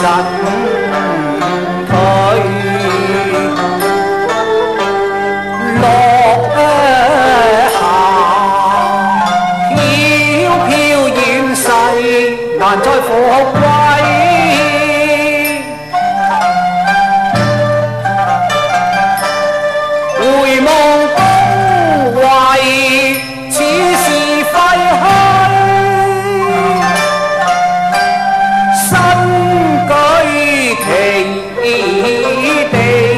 退，落霞飘飘远逝，难再复归。回望高位，此事废墟。新居奇地，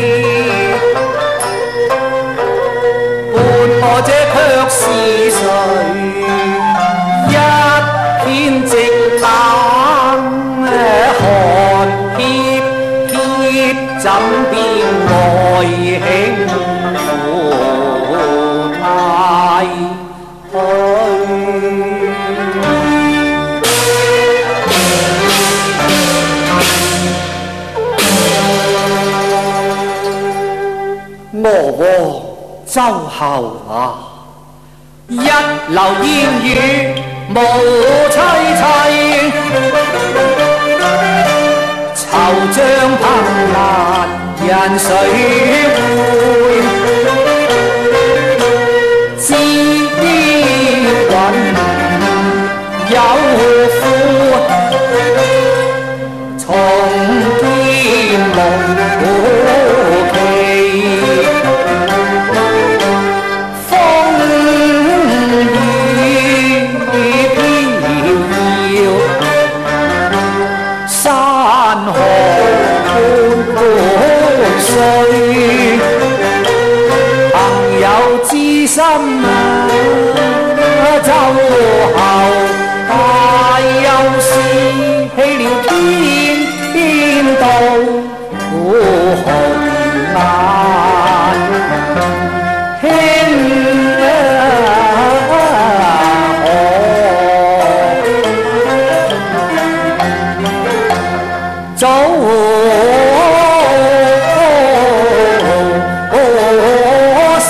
伴我这却是谁？一片寂冷，寒怯怯，怎变爱轻浮太去？我和周后啊，一流烟雨无凄凄，惆怅凭栏人谁会？知云有苦，重见无期。风雨飘摇，山河半碎。朋友知心啊，周后大有事，起了天道苦寒难。輕早逝，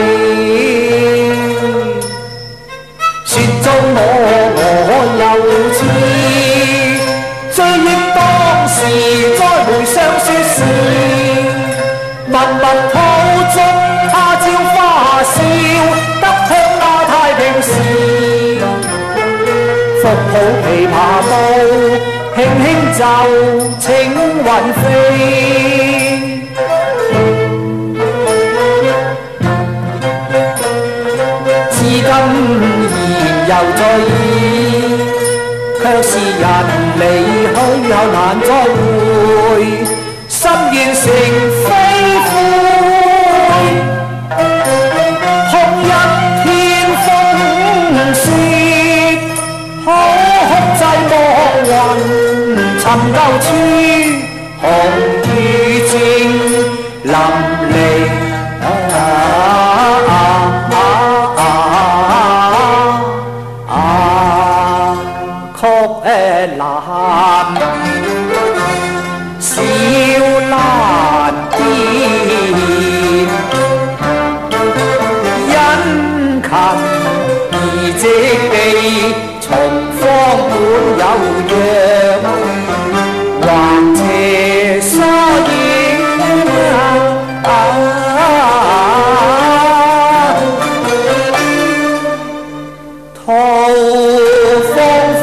說中我幼稚，追憶當時，再回想說是默默土中。他朝花笑，得香那太平時，復抱琵琶到，輕輕奏青雲飛。至今言猶在耳，卻是人離去又難再會，心願成非灰。紅日天風雪，可哭祭莫雲尋舊處，紅雨正淋漓曲難，小難辨。殷勤而積地，從方本有約，還斜疏遠途芳菲，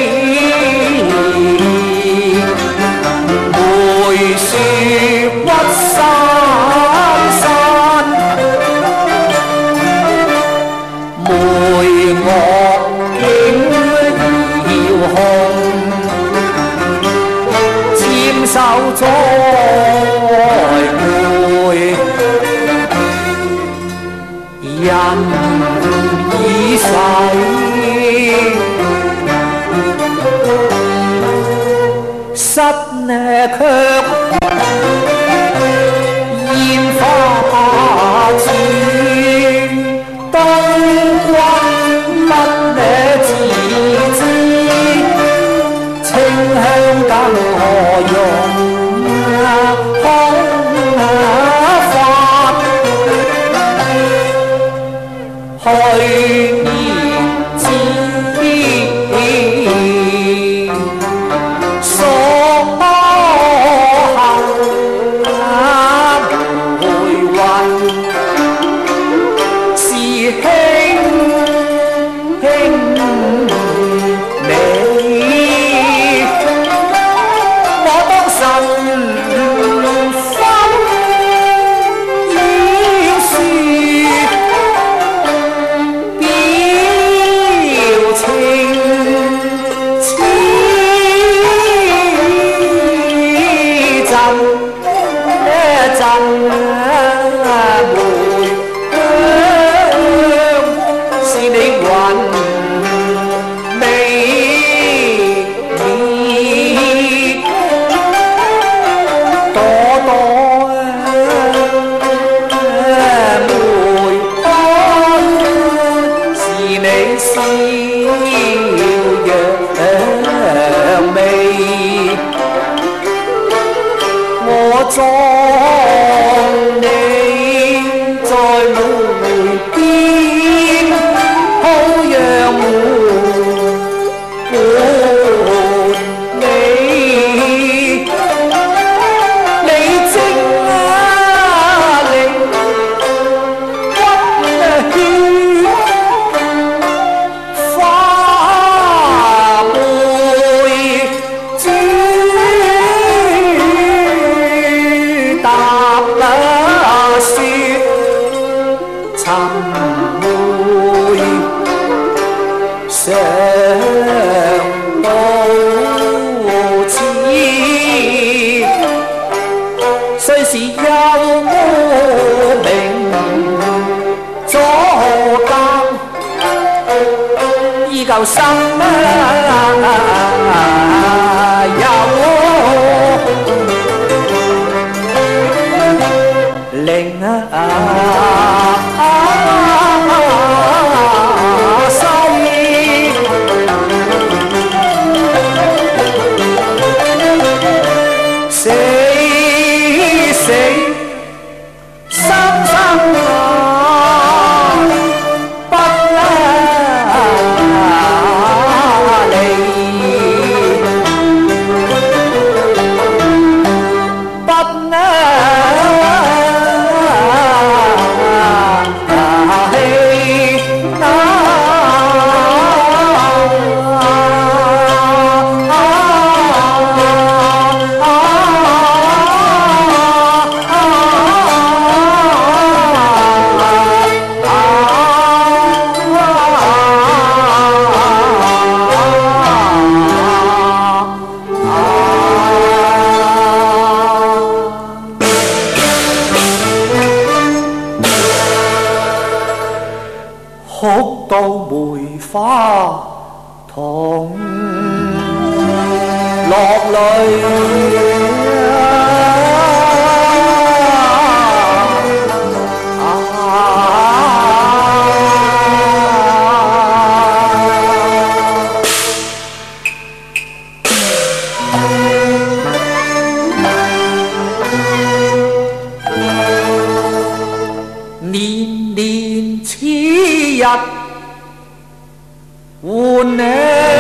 梅樹屈山山，梅樂景遙控，沾手栽培，人已逝。失呢卻煙花似當君乜呢自知，清香更何用空發，去年知所葬你在墓邊，好讓門你，你精啊靈骨血花貝珠搭那雪尋梅上到此，雖是幽冥阻隔，依舊心有靈西，死死生生不離，不哭到梅花筒落淚年年此日換你。